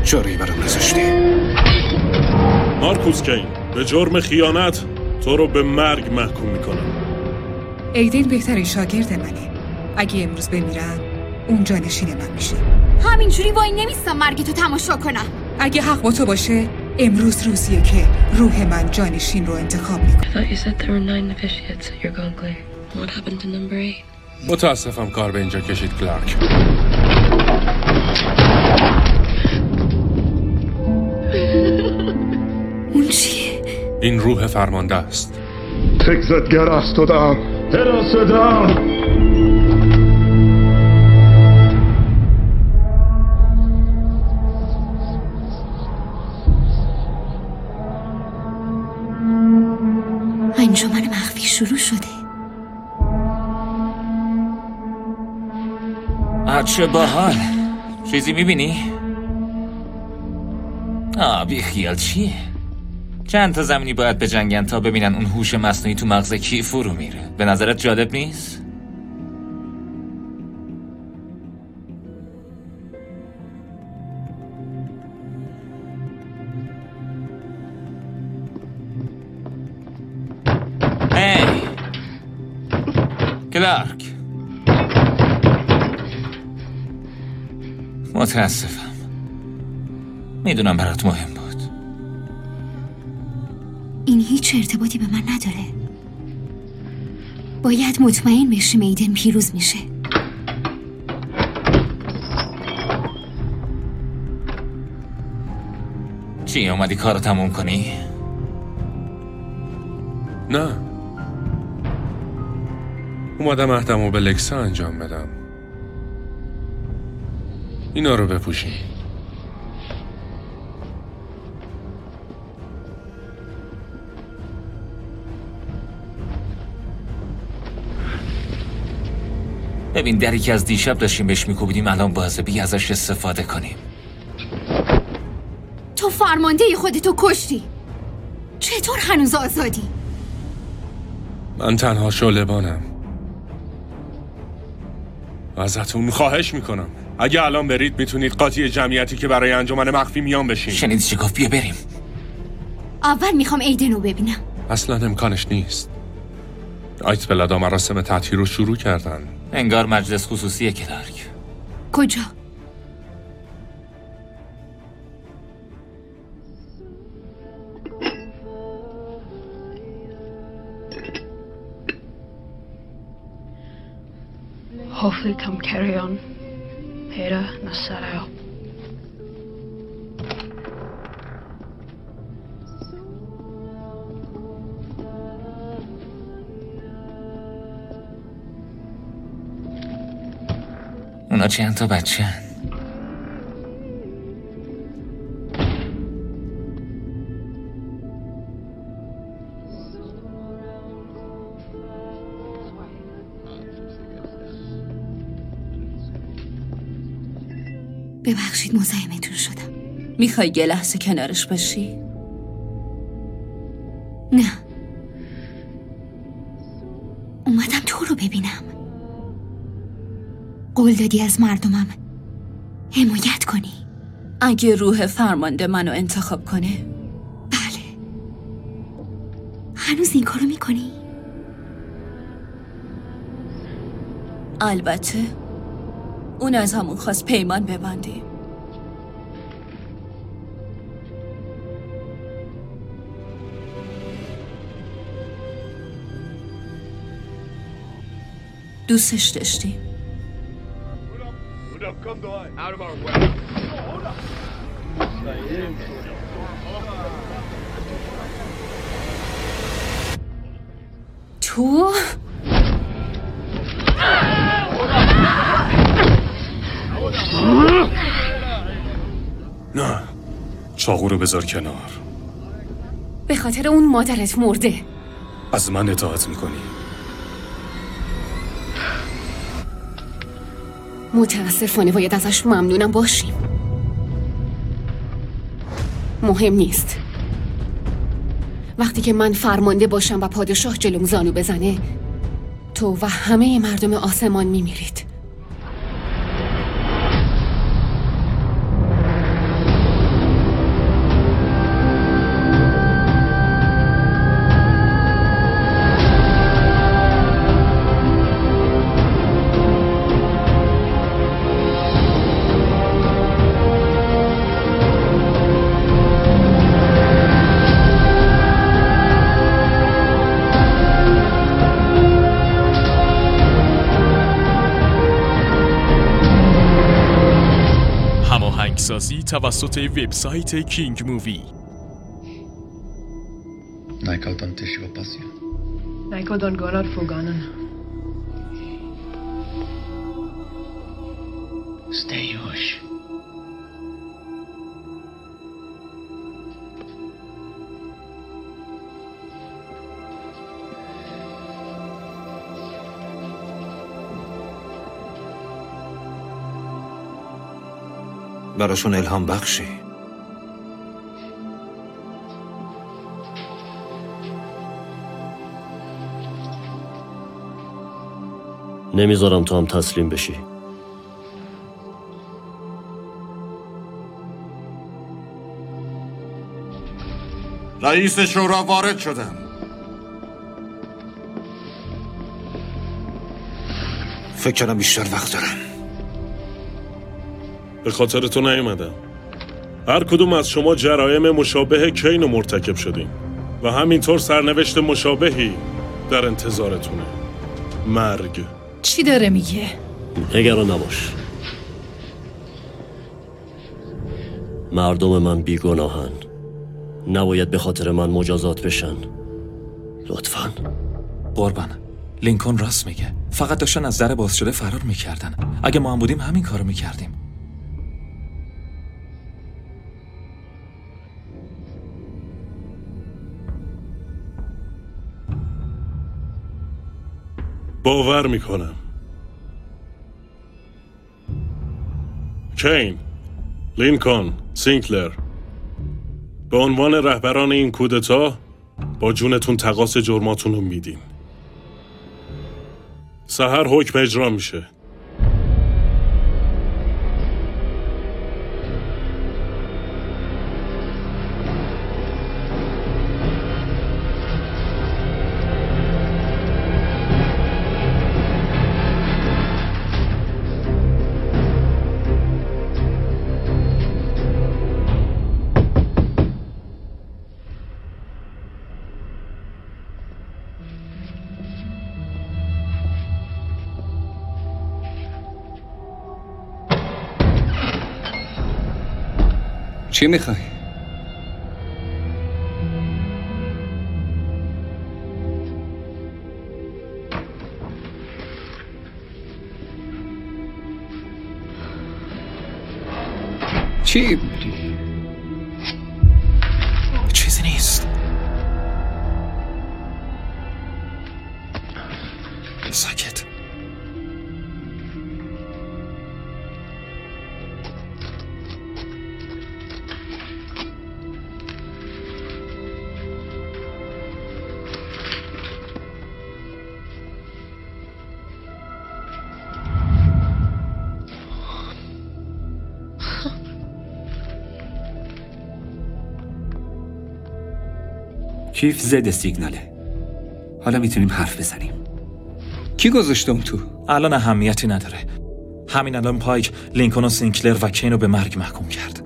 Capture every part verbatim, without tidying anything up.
چاره‌ای برام نذاشتی. مارکوس کین، به جرم خیانت تو رو به مرگ محکوم میکنم. ایدن بهترین شاگرد منه. اگه امروز بمیرم اون جانشین من میشه. همینجوری وای نمیستم مرگ تو تماشا کنم. اگه حق با تو باشه امروز روزیه که روح من جانشین رو انتخاب میکنه. متاسفم کار به اینجا کشید کلارک. اون چیه؟ این روح فرمانده است. Textgerast oder Terrassedam. انجمن مخفی شروع شده. چه باحال. چیزی میبینی؟ آه بی خیال چیه؟ چند تا زمینی باید بجنگن تا ببینن اون هوش مصنوعی تو مغز کی فرو میره. به نظرت جالب نیست؟ هی کلارک، متاسفم. میدونم برات مهم بود. این هیچ ارتباطی به من نداره. باید مطمئن بشیم ایدن پیروز میشه. چی اومدی کارو تموم کنی؟ نه، اومدم عهدمو به لکسا انجام بدم. اینا رو بپوشی. ببین دری که از دیشب داشتیم بهش میکوبیدیم الان بازه. بی ازش استفاده کنیم. تو فرمانده خودتو کشتی. چطور هنوز آزادی؟ من تنها شعله‌بانم. ازتون خواهش میکنم اگه الان برید میتونید قاطی جمعیتی که برای انجمن مخفی میان بشین. شنیدی چی گفت؟ بیا بریم. اول میخوام ایدن رو ببینم. اصلا امکانش نیست. آیت بلادا مراسم تعطیل رو شروع کردن. انگار مجلس خصوصیه کلارک. کجا؟ Hopefully come carry on. Hera Nasarayo. اونا چند تا بچه هن؟ ببخشید مزاحمتون شدم. میخوای یه لحظه کنارش باشی؟ نه، اومدم تو رو ببینم. قول دادی از مردمم حمایت کنی. اگه روح فرمانده منو انتخاب کنه؟ بله. هنوز این کارو میکنی؟ البته. اون از همون خواست پیمان ببندی. دوستش داشتی؟ تو؟ نه، چاقو رو بذار کنار. به خاطر اون مادرت مرده. از من اطاعت میکنی؟ متاسفانه باید ازش ممنونم باشیم. مهم نیست. وقتی که من فرمانده باشم و پادشاه جلوم زانو بزنه، تو و همه مردم آسمان میمیرید. ترکسازی توسط وبسایت کینگ مووی. Näikaltan tishiva pasia. Näikodon gorar fuganan. Stejush. براشون الهام بخشی. نمیذارم تو هم تسلیم بشی. رئیس شورا وارد شدن. فکر کردم بیشتر وقت دارم. به خاطر تو نیومدم. هر کدوم از شما جرایم مشابه کین رو مرتکب شدین و همینطور سرنوشت مشابهی در انتظارتونه. مرگ. چی داره میگه؟ نگران نباش. مردم من بیگناهن. نباید به خاطر من مجازات بشن. لطفاً. قربان، لینکن راست میگه. فقط داشتن از در باز شده فرار میکردن. اگه ما هم بودیم همین کارو میکردیم. باور میکنم. کین، لینکن، سینکلر، به عنوان رهبران این کودتا با جونتون تقاص جرماتون رو میدین. سحر حکم اجرا میشه. چی میخوای؟ چی؟ چیزی نیست. ساکت. کیف زد سیگناله. حالا میتونیم حرف بزنیم. کی گذاشته اون تو؟ الان اهمیتی نداره. همین الان پایک لینکن و سینکلر و کین رو به مرگ محکوم کرد.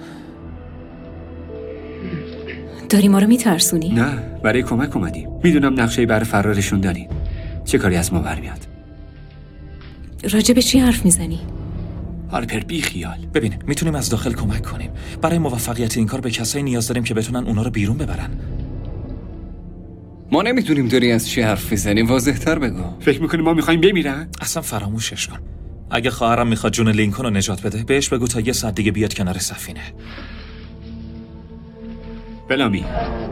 داری ما رو میترسونی؟ نه، برای کمک اومدیم. میدونم نقشه برای فرارشون داریم. چه کاری از ما برمیاد؟ راجع به چی حرف میزنی؟ هارپر بی خیال. ببین، میتونیم از داخل کمک کنیم. برای موفقیت این کار به کسایی نیاز داریم که بتونن اونا رو بیرون ببرن. ما نمیتونیم داری از چی حرف میزنی. واضح تر بگو. فکر میکنی ما میخوایم بمیرن؟ اصلا فراموشش کن. اگه خواهرم میخواد جون لینکن رو نجات بده، بهش بگو تا یه ساعت دیگه بیاد کنار سفینه. بلامی.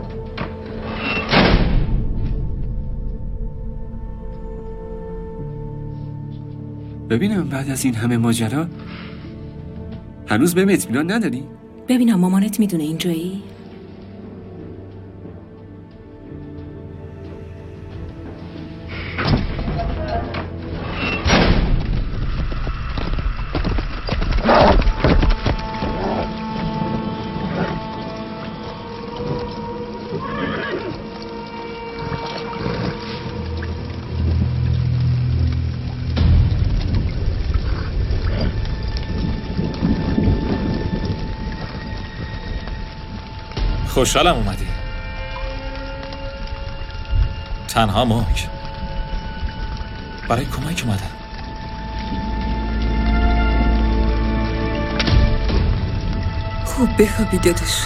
ببینم بعد از این همه ماجرا هنوز بهم اطمینان نداری؟ ببینم مامانت میدونه اینجایی؟ خوشحالم اومدی. تنها ماک برای کمک اومدم. خب بخوابی داداشی.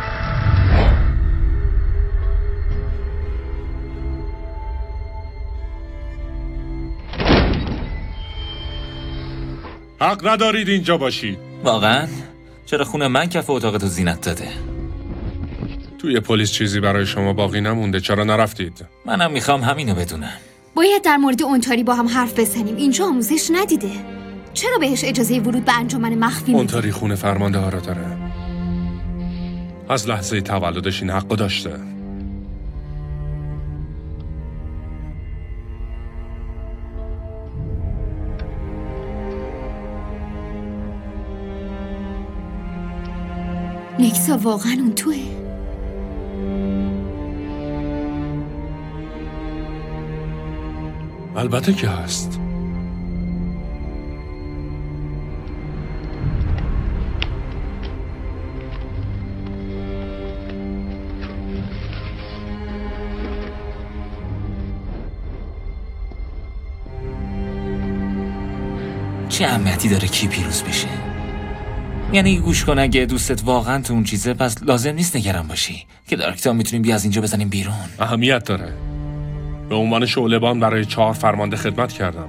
حق ندارید اینجا باشید. واقعا؟ چرا خونه من کف اتاقتو زینت داده؟ توی پلیس چیزی برای شما باقی نمونده، چرا نرفتید؟ منم میخوام همینو بدونم. باید در مورد اونتاری با هم حرف بزنیم. اینجا آموزش ندیده. چرا بهش اجازه ورود به انجمن مخفی میده؟ اونتاری خونه فرمانده ها رو داره. از لحظه تولدش این حقو داشته. نیکسا واقعا اون توه؟ البته که هست. چه اهمیتی داره کی پیروز بشه؟ یعنی گوش کن، اگه دوستت واقعا تو اون چیزه پس لازم نیست نگران باشی که دارکتا میتونیم بیا از اینجا بزنیم بیرون. اهمیت داره. به عنوان شعله‌بان برای چهار فرمانده خدمت کردم.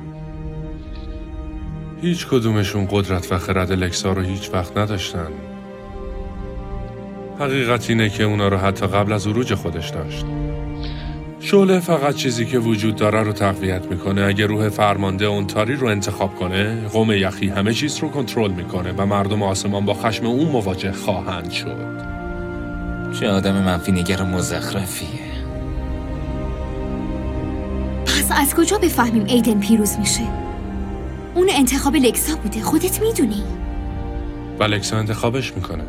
هیچ کدومشون قدرت و خرد لکسا رو هیچ وقت نداشتن. حقیقت اینه که اونا رو حتی قبل از عروج خودش داشت. شعله فقط چیزی که وجود داره رو تقویت میکنه. اگه روح فرمانده اونتاری رو انتخاب کنه، قوم یخی همه چیز رو کنترل میکنه و مردم آسمان با خشم اون مواجه خواهند شد. چه آدم منفی نگر و مزخرفیه. پس از کجا بفهمیم ایدن پیروز میشه؟ اون انتخاب لکسا بوده، خودت میدونی. و لکسا انتخابش میکنه.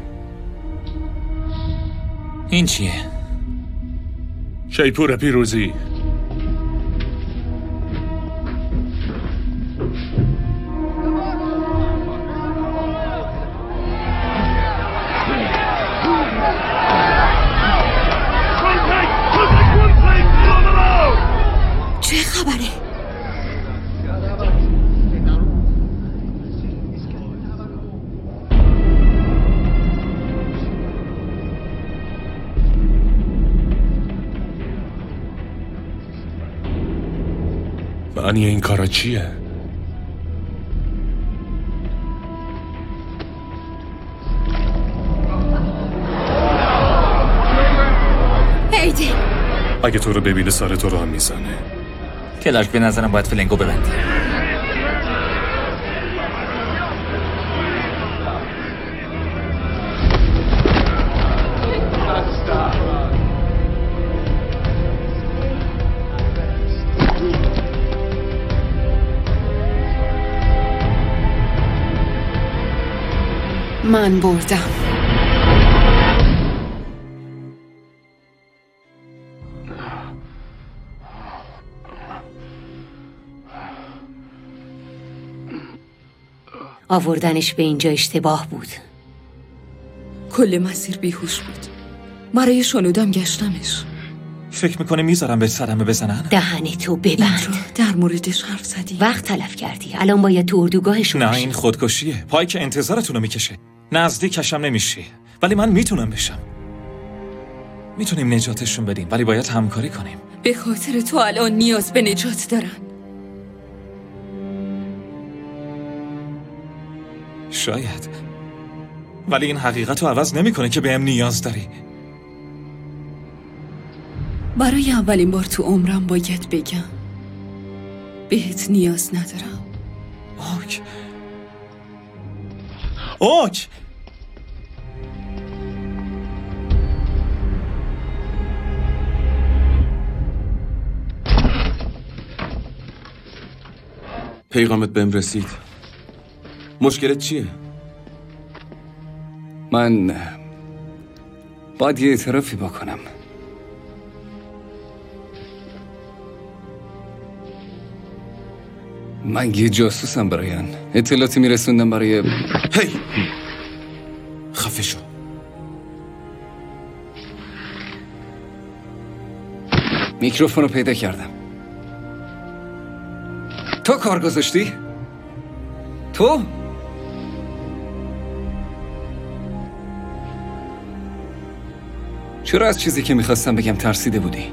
این چیه؟ شیپور پیروزی. چه خبره؟ معنی این کارا چیه؟ ایدن اگه تو رو ببینه سر تو رو هم میزنه. کلارک به نظرم باید فلنگو ببنده. من بردم. آوردنش به اینجا اشتباه بود. کل مسیر بیهوش بود. برای شنودم گشتمش. فکر میکنه میذارم به صدمه بزنن؟ دهنتو ببند. در موردش حرف زدی. وقت تلف کردی. الان باید تو اردوگاهشون نه باشی. این خودکشیه. پای که انتظارتونو میکشه. نزدیکشم نمیشی. ولی من میتونم بشم. میتونیم نجاتشون بدیم ولی باید همکاری کنیم. به خاطر تو الان نیاز به نجات دارن. شاید. ولی این حقیقت رو عوض نمیکنه که بهم نیاز داری. برای اولین بار تو عمرم باید بگم بهت نیاز ندارم. اوک اوک پیغامت بهم رسید. مشکلت چیه؟ من باید یه اعترافی بکنم. من یه جاسوسم برایان. اطلاعاتی میرسوندم برای هی خفه شو. میکروفون رو پیدا کردم. تو کار گذاشتی؟ تو؟ چرا از چیزی که میخواستم بگم ترسیده بودی؟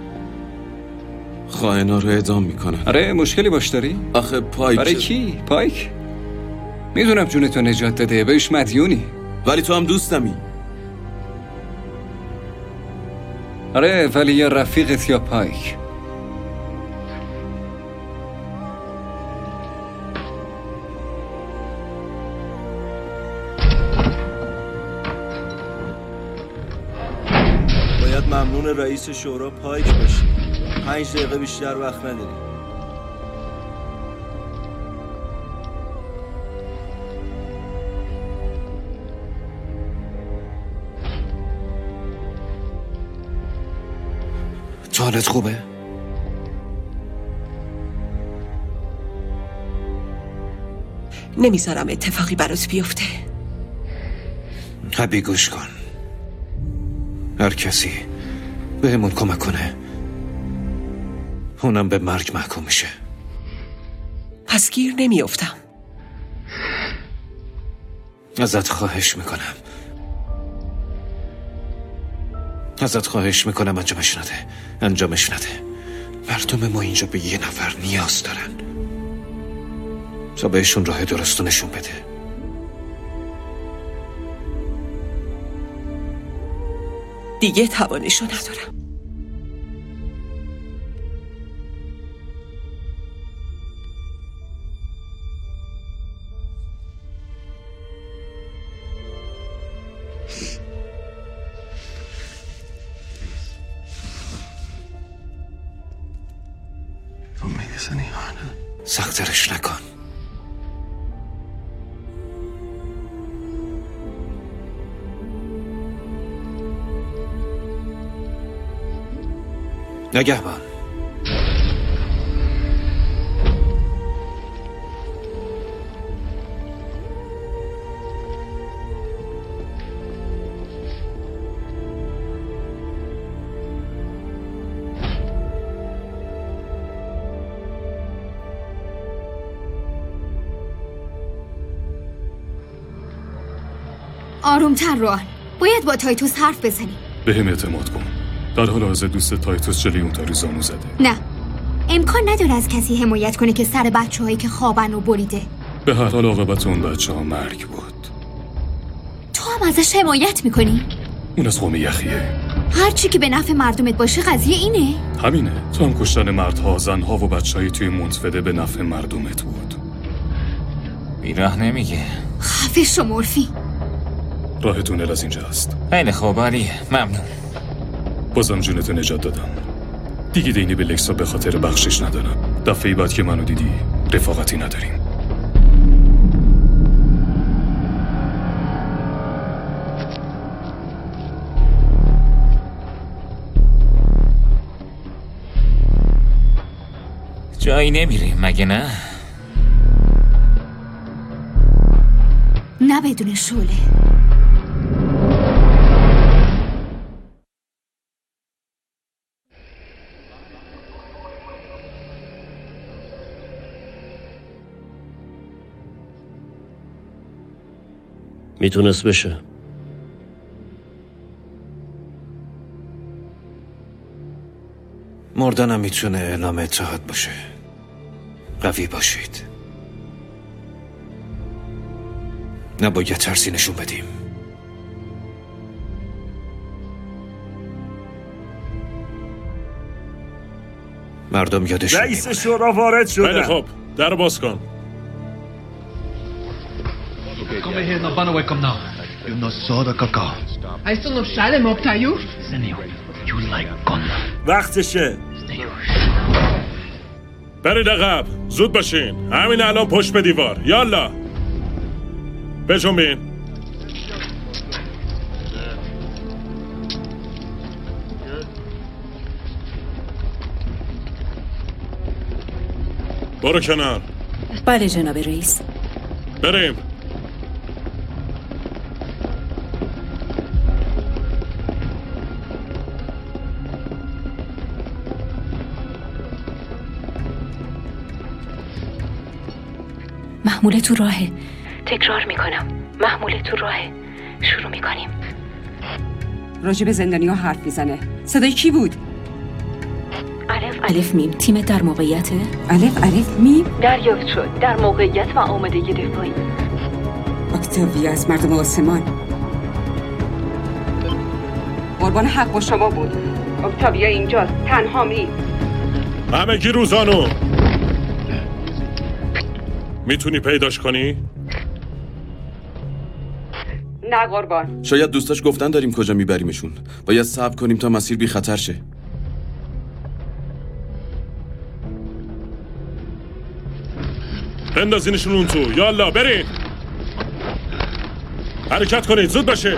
خائنا رو اعدام میکنن. آره مشکلی باش داری؟ آخه پایک. برای کی؟ پایک؟ میدونم جونتو نجات داده، بهش مدیونی. ولی تو هم دوستمی. آره ولی یا رفیقت یا پایک. باید ممنون رئیس شورا پایک باشی. پنج دقیقه بیشتر وقت نداری. حالت خوبه؟ نمیذارم اتفاقی برات بیفته. حبی گوش کن. هر کسی بهمون کمک کنه اونم به مرگ محکوم میشه. پس گیر نمیافتم. ازت خواهش میکنم ازت خواهش میکنم انجامش نده انجامش نده مردم ما اینجا به یه نفر نیاز دارن تا بهشون راه درستو نشون بده. دیگه توانشو ندارم. سخترش نکن. نگهبان آرومتر روان. باید با تایتوس حرف بزنی. به هم اعتماد کن. در حال حاضر دوست تایتوس جلوی اون تاری زانو زده. نه امکان نداره از کسی حمایت کنه که سر بچه هایی که خوابن و بریده. به هر حال عاقبت اون بچه ها مرگ بود. تو هم ازش حمایت میکنی؟ اون از قوم یخیه. هر چی که به نفع مردمت باشه قضیه اینه؟ همینه. تو هم کشتن مردها، زنها و بچه هایی توی منتفده به نفع مردمت بود. بیراه نمیگه. خفه شو مورفی. راه تونل از اینجا هست. خیلی خوب علیه. ممنون. بازم جونتو نجات دادم. دیگه دینی به لکسا به خاطر بخشش ندارم. دفعه بعد که منو دیدی رفاقتی نداریم. جایی نمیریم مگه نه؟ نه بدون شعله. میتونست بشه. مردنم میتونه اعلام اتحاد باشه. قوی باشید. نباید ترسی نشون بدیم. مردم یادشون رئیس شورا وارد شده. خیلی خوب در باز کن. Come here, no van a welcome now. You no soda cacao. I still no shale moktayu. Senor, you like gun. وقتشه. برید عقب. زود باشین. همین الان پشت به دیوار. یالا. بجنبین. برو کنار. بله جناب رئیس. بریم. محموله تو راهه. تکرار میکنم محموله تو راهه. شروع میکنیم. راجع به زندانی‌ها حرف میزنه. صدای کی بود؟ الف الف میم. تیم در موقعیته؟ الف الف میم؟ دریافت شد. در موقعیت و آمادگی دفاعی. اکتاویا از مردم آسمان. قربان حق با شما بود. اکتاویا اینجاست. تنها نیست. همگی روزانو. میتونی پیداش کنی؟ نه قربان. شاید دوستاش گفتن داریم کجا میبریمشون. باید صبر کنیم تا مسیر بی خطر شه. بندازینشون اون تو. یالا برین. حرکت کنید. زود باشه.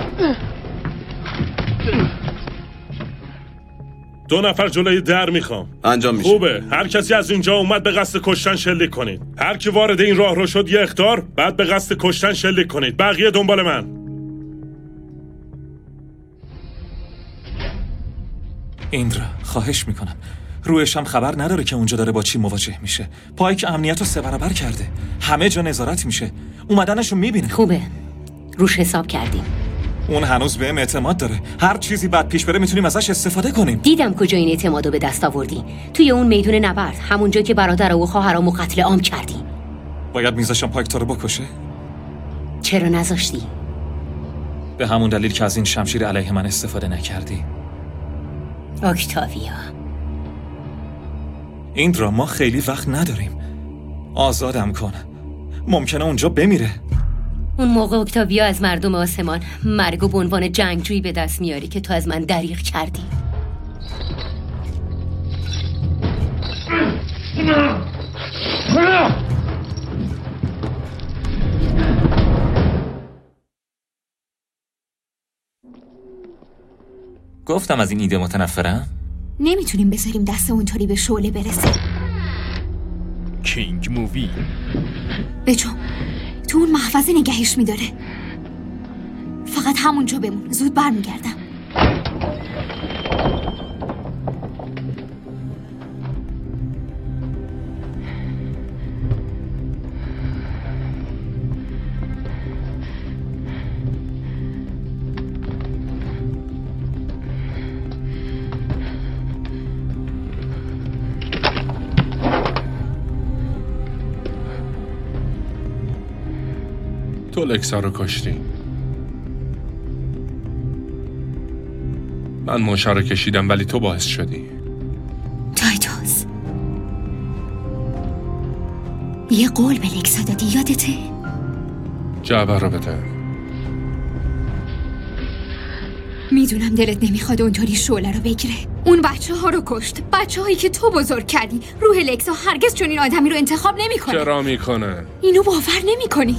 دو نفر جلوی در میخوام. انجام میشه. خوبه. هر کسی از اینجا اومد به قصد کشتن شلیک کنید. هر کی وارد این راه رو شد یه اخطار، بعد به قصد کشتن شلیک کنید. بقیه دنبال من. ایندرا خواهش میکنم. رویش هم خبر نداره که اونجا داره با چی مواجه میشه. پایک امنیت رو سه برابر کرده. همه جا نظارت میشه. اومدنشو میبینه. خوبه. روش حساب کردیم. اون هنوز بهم اعتماد داره. هر چیزی بد پیش بره میتونیم ازش استفاده کنیم. دیدم کجا این اعتمادو به دست آوردی. توی اون میدون نبرد، همونجا که برادر و خواهرامو قتل عام کردی. باید میذاشم پایک تو رو بکشه؟ چرا نذاشتی؟ به همون دلیل که از این شمشیر علیه من استفاده نکردی. اکتاویا. ایندرا ما خیلی وقت نداریم. آزادم کن. ممکنه اونجا بمیره. اون موقع اکتاویا از مردم آسمان مرگو به عنوان جنگجویی به دست میاری که تو از من دریغ کردی. گفتم از این ایده متنفرم. نمیتونیم بذاریم دست اونطوری به شعله برسه. کینگ مووی. بچو تو اون محفظه نگهش میداره. فقط همونجا بمون. زود برمیگردم. تو لکسا رو کشتی. من موشا رو کشیدم ولی تو باعث شدی. تایتوس یه قول به لکسا دادی، یادته؟ جعبه رو بده. میدونم دلت نمیخواد اونطوری شعله رو بگیره. اون بچه ها رو کشت. بچه هایی که تو بزرگ کردی. روح لکسا هرگز چون این آدمی رو انتخاب نمیکنه. چرا میکنه؟ اینو باور نمیکنی؟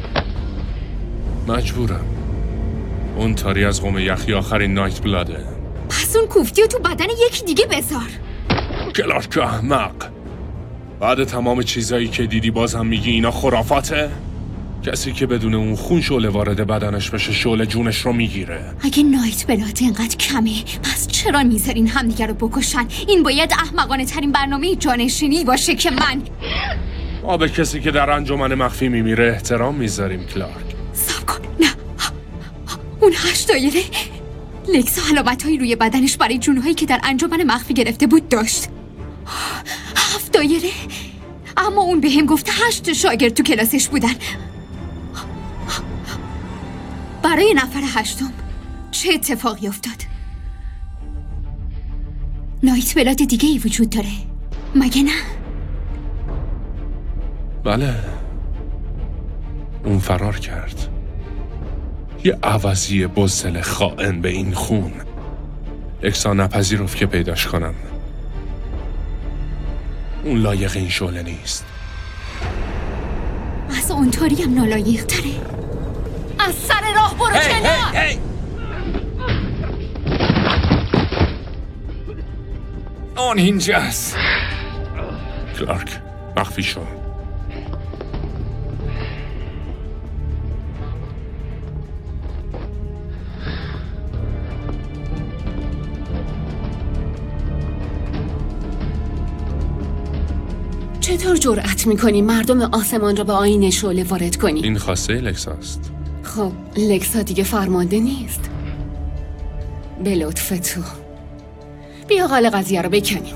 مجبورم. اون تاری از قوم یخی آخرین نایت بلاده. پس اون کوفتیو تو بدن یکی دیگه بذار. کلارک احمق. بعد تمام چیزایی که دیدی باز هم میگی اینا خرافاته؟ کسی که بدون اون خون شعله وارد بدنش بشه شعله جونش رو میگیره. اگه نایت بلاد اینقدر کمه پس چرا میذارین همدیگه رو بکشن؟ این باید احمقانه ترین برنامه جانشینی باشه که من ما به کسی که در انجمن مخفی میمیره احترام میذاریم کلارک. صبر کن. نه اون هشت دایره لکسا علامت‌هایی روی بدنش برای جونهایی که در انجمن مخفی گرفته بود داشت. هفت دایره. اما اون به هم گفت هشت شاگرد تو کلاسش بودن. برای نفر هشتم چه اتفاقی افتاد؟ نایت بلاد دیگه ای وجود داره مگه نه؟ بله اون فرار کرد. یه عوضی بزدل خائن به این خون. لکسا نپذیرفت که پیداش کنم. اون لایق این شعله نیست. از اونطوری هم نالایق تره. از سر راه برو کنار. هی هی اون اینجاست. کلارک مخفی شو. چطور جرأت میکنی مردم آسمان را به آیین شعله وارد کنی؟ این خواسته لکساست. خب لکسا دیگه فرمانده نیست. به لطف تو بیا حال قضیه رو بکنیم.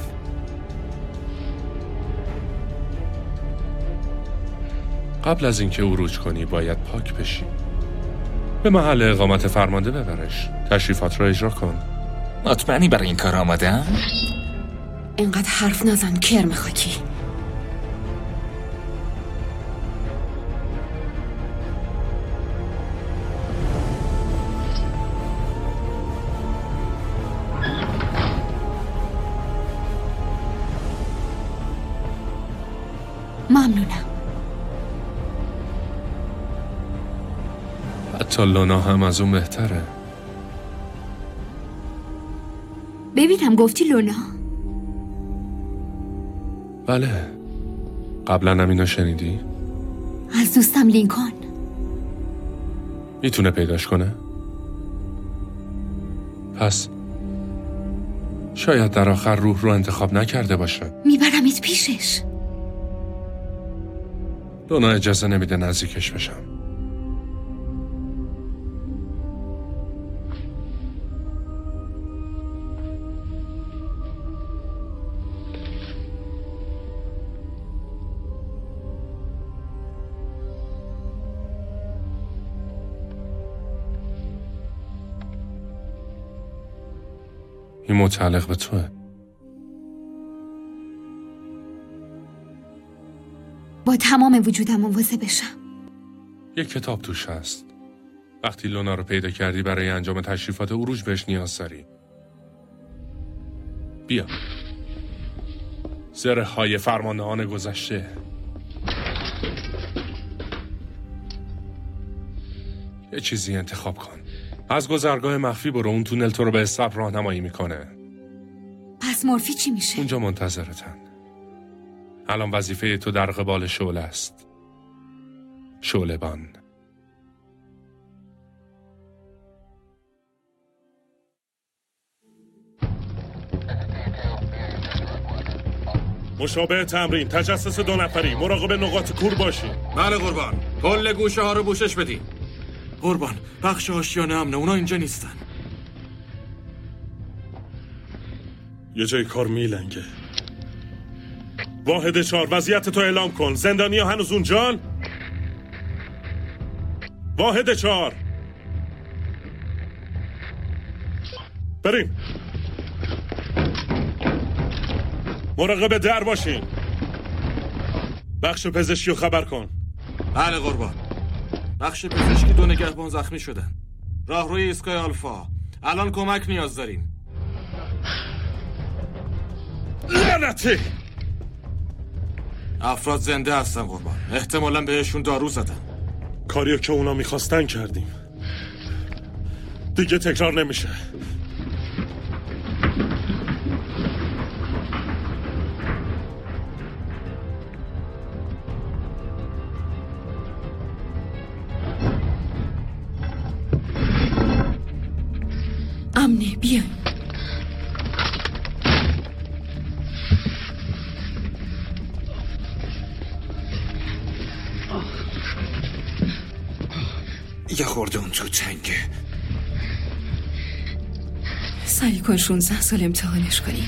قبل از اینکه عروج کنی باید پاک بشی. به محل اقامت فرمانده ببرش. تشریفات رو اجرا کن. مطمئنی برای این کار آماده‌ام؟ اینقدر حرف نزن کرم خاکی. ممنونم. حتی لونا هم از اون بهتره. ببینم گفتی لونا؟ بله. قبلا هم اینو شنیدی؟ از دوستم لینکن. میتونه پیداش کنه؟ پس شاید در آخر روح رو انتخاب نکرده باشه. میبرمت پیشش. لونا اجازه نمیده نزدیکش بشم. این متعلق به توه. با تمام وجودم مواظب بشم. یک کتاب توش هست. وقتی لونا رو پیدا کردی برای انجام تشریفات عروج بهش نیاز داری. بیا. زره های فرماندهان گذشته. یه چیزی انتخاب کن. از گذرگاه مخفی برو، اون تونل تو رو به استبر راهنمایی میکنه. پس مورفی چی میشه؟ اونجا منتظرتن. الان وظیفه تو در قبال شعله است. شعله بان. مشابه تمرین، تجسس دو نفری، مراقب نقاط کور باشی. بله قربان. کل گوشه ها رو پوشش بدین. قربان، بخش آشیانه امنه، اونا اینجا نیستن. یه جای کار میلنگه. واحد چهار وضعیت تو اعلام کن. زندانی ها هنوز اونجان؟ واحد چهار بریم. مراقب در باشین. بخش پزشکی رو خبر کن. بله قربان. بخش پزشکی دو نگهبان زخمی شدن. راهروی ایستگاه آلفا. الان کمک نیاز داریم. لعنتی! افراد زنده هستن قربان. احتمالاً بهشون دارو زدن. کاریو که اونا میخواستن کردیم. دیگه تکرار نمیشه. امنه بیا. یه خورده اون تو تنگه. سعی کن شونزده سال امتحانش کنی.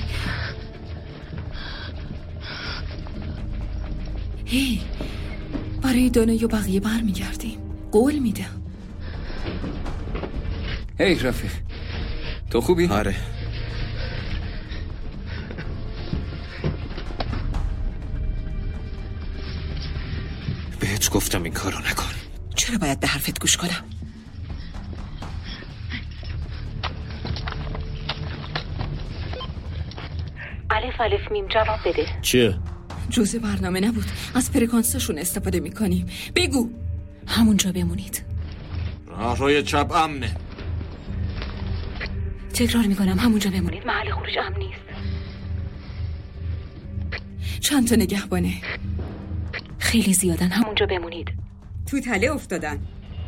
هی برای دانه و بقیه بر میگردیم. قول میدم. هی رفیق، تو خوبی؟ آره. بهت گفتم این کارو نکن. چرا باید به حرفت گوش کنم؟ الف الف میم جواب بده. چیه؟ جزء برنامه نبود. از فرکانسشون استفاده میکنیم. بگو. همونجا بمونید. راهروی چپ امنه. تکرار میکنم همونجا بمونید. محل خروج امن نیست. چند تا نگهبانه؟ خیلی زیادن. همونجا بمونید. تو تله افتادن.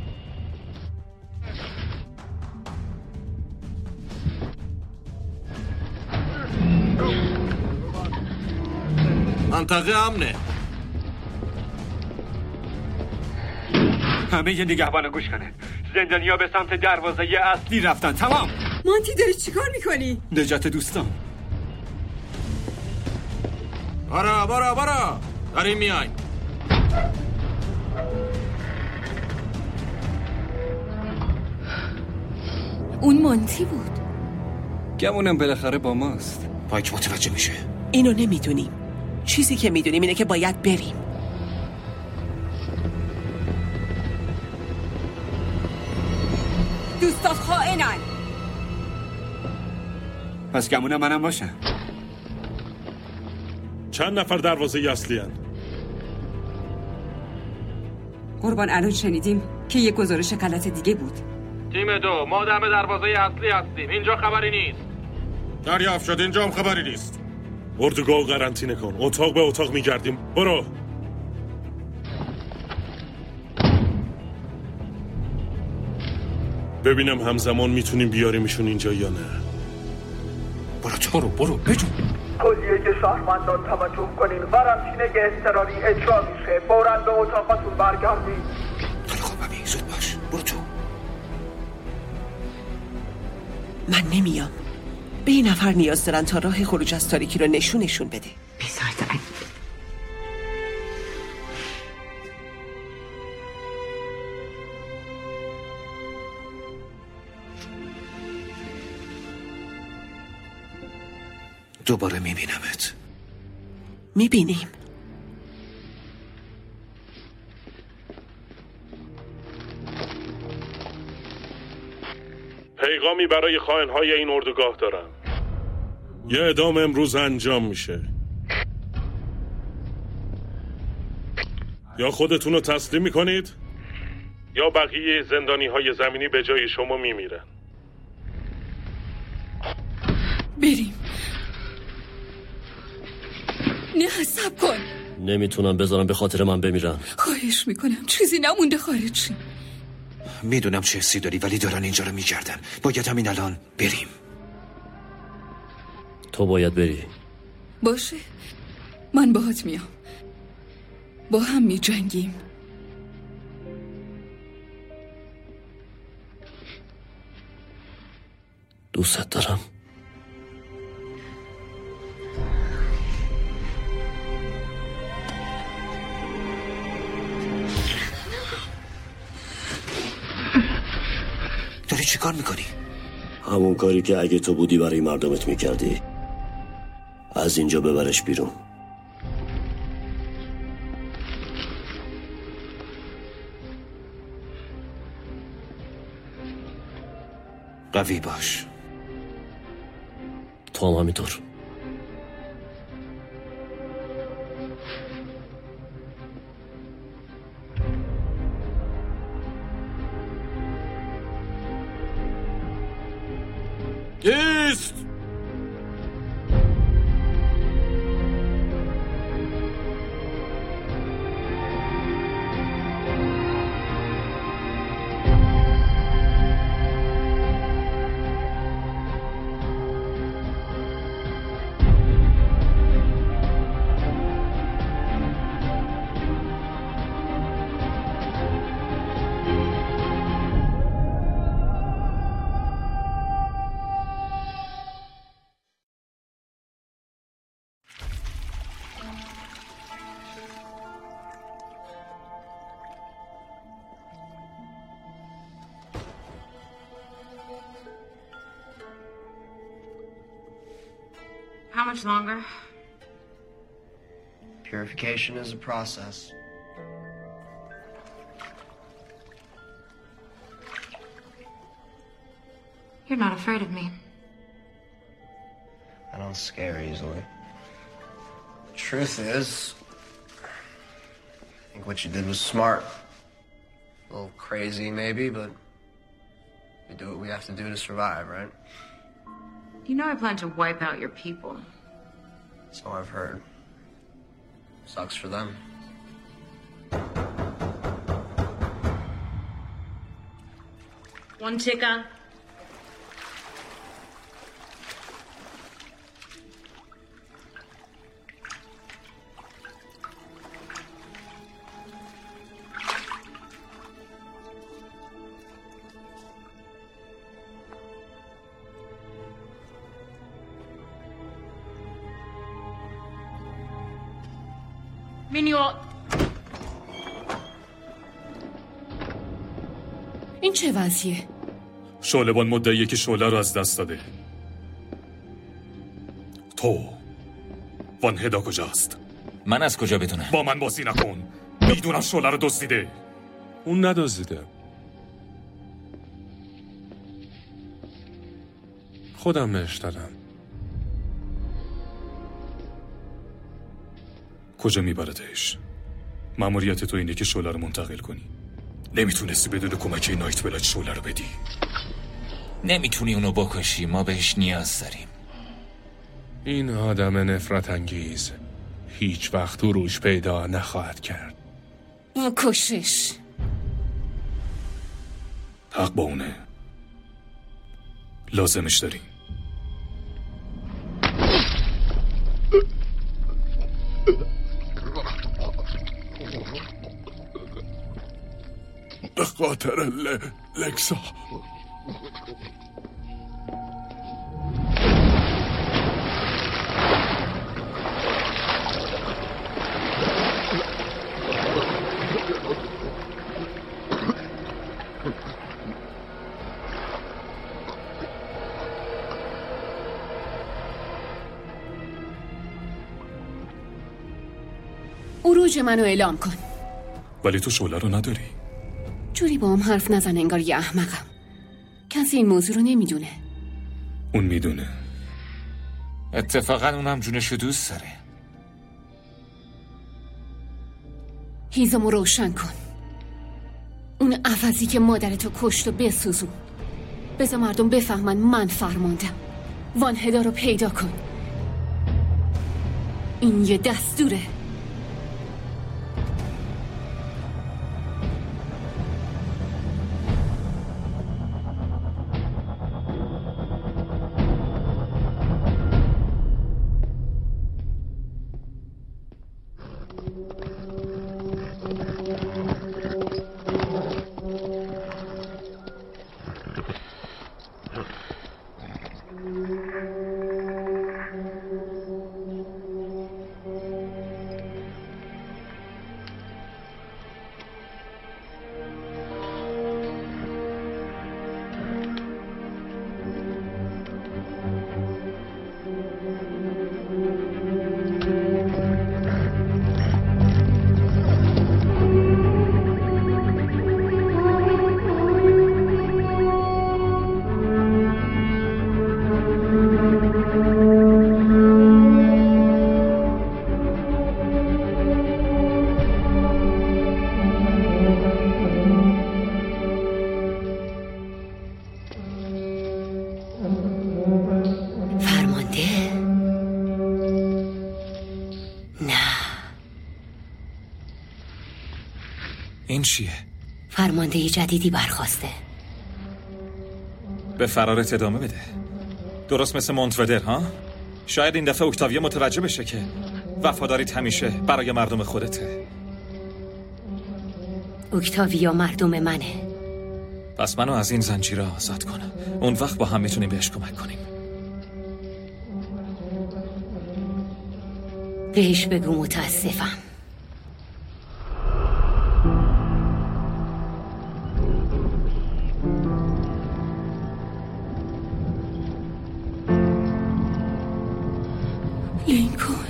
منطقه امنه. همه یه نگهبانو گوش کنه. زندانیا به سمت دروازه اصلی رفتن. تمام. مانتی داری چیکار میکنی؟ نجات دوستان. برا برا برا داریم میای. اون مانتی بود. گمونم بالاخره با ماست. پایک متوجه میشه. اینو نمیدونیم. چیزی که میدونیم اینه که باید بریم. دوستات خائنن. پس گمونم منم باشم. چند نفر دروازه اصلی هن؟ قربان الان شنیدیم که یه گزارش غلط دیگه بود. تیم دو ما دم دروازه اصلی هستیم. اینجا خبری نیست. دریافت شد. اینجا هم خبری نیست. اردوگاه قرنطینه کن. اتاق به اتاق میگردیم. برو. ببینم همزمان میتونیم بیاریمشون اینجا یا نه. برو تو برو برو بجو. کلیه شهروندان توجه کنین. قرنطینه اضطراری اجرا میشه. فوراً به اتاقاتون برگردید. خیلی خوب ببین زود باش. برو تو. من نمیام. به این نفر نیاز دارن تا راه خروج از تاریکی رو نشونشون بده. بذارت دوباره میبینمت. میبینیم. پیغامی برای خائنهای این اردوگاه دارم. یه اعدام امروز انجام میشه. یا خودتون رو تسلیم میکنید یا بقیه زندانی های زمینی به جای شما میمیرن. بریم. نه حساب کن. نمیتونم بذارم به خاطر من بمیرن. خواهش میکنم چیزی نمونده خارج شیم. میدونم چه حسی داری ولی دارن اینجا رو میگردن. باید همین الان بریم. تو باید بری. باشه من باهات میام. با هم میجنگیم. دوست دارم. داری چی کار میکنی؟ همون کاری که اگه تو بودی برای مردمت میکردی. از اینجا ببرش بیرون. قوی باش. تو هم همینطور. ایست! How much longer? Purification is a process. You're not afraid of me. I don't scare easily. The truth is, I think what you did was smart. A little crazy, maybe, but we do what we have to do to survive, right? You know I plan to wipe out your people. So I've heard. Sucks for them. One ticker. مینیو. این چه وضعیه؟ شعله‌بان مدعیه که شعله رو از دست داده. تو وان هدا کجاست؟ من از کجا بدونم؟ با من بازی نکن. میدونم شعله رو دزدیده. اون ندزدیده. خودم نش دادم. کجا میبردش؟ مأموریت تو اینه که شعله رو منتقل کنی. نمیتونستی بدون کمک نایت بلاد شعله رو بدی. نمیتونی اونو بکشی، ما بهش نیاز داریم. این آدم نفرت انگیز هیچ وقت روش پیدا نخواهد کرد. بکشش. حق با اونه. لازمش داریم. به خاطر ل... لکسا عروج منو اعلام کن. ولی تو شعله رو نداری. جوری با هم حرف نزن انگار یه احمقم. کسی این موضوع رو نمیدونه. اون میدونه. اتفاقا اونم جونشو دوست داره. هیزمو روشن کن. اون عوضی که مادرتو کشت و بسوزون. بذار مردم بفهمن من فرماندم. وان هدا رو پیدا کن. این یه دستوره. این چیه؟ فرمانده جدیدی برخواسته. به فرارت ادامه بده. درست مثل مونتردر ها؟ شاید این دفعه اکتاویا متوجه بشه که وفاداریت همیشه برای مردم خودته. اکتاویا مردم منه. پس منو از این زنجیره آزاد کنم. اون وقت با هم میتونیم بهش کمک کنیم. بهش بگو متاسفم. لینکن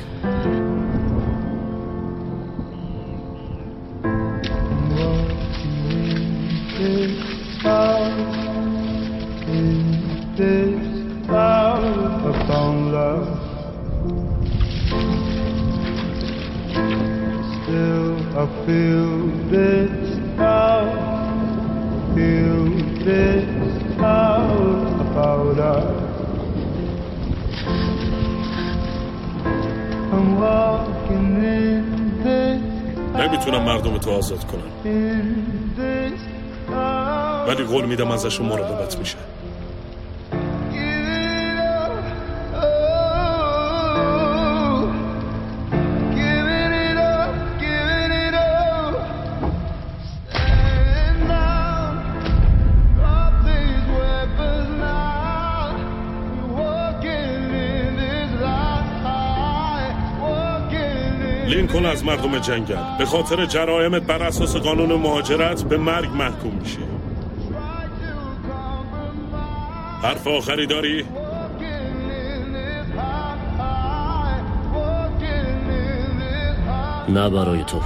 I feel this out, feel this out about us. I'm walking in this نمیتونم مردم تو آزاد کنم، ولی قول میدم ازشون مراقبت میشه. لینکلن از مردم جنگل به خاطر جرائمت بر اساس قانون مهاجرت به مرگ محکوم میشه. حرف آخری داری؟ نه برای تو.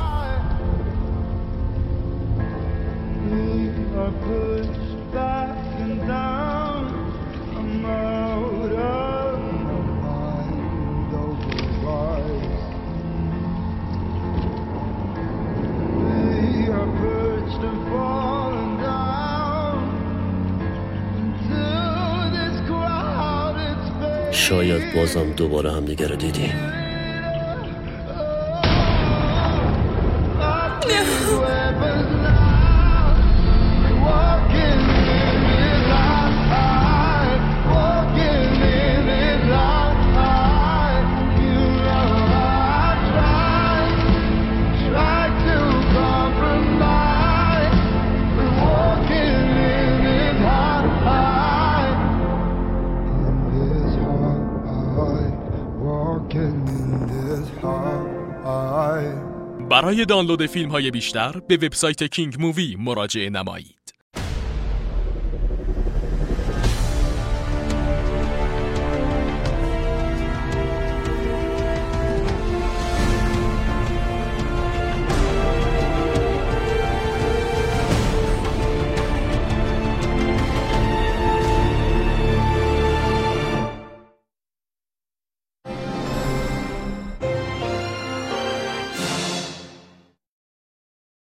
شاید بازم دوباره هم دیگر رو دیدیم. برای دانلود فیلم های بیشتر به وبسایت کینگ مووی مراجعه نمایید.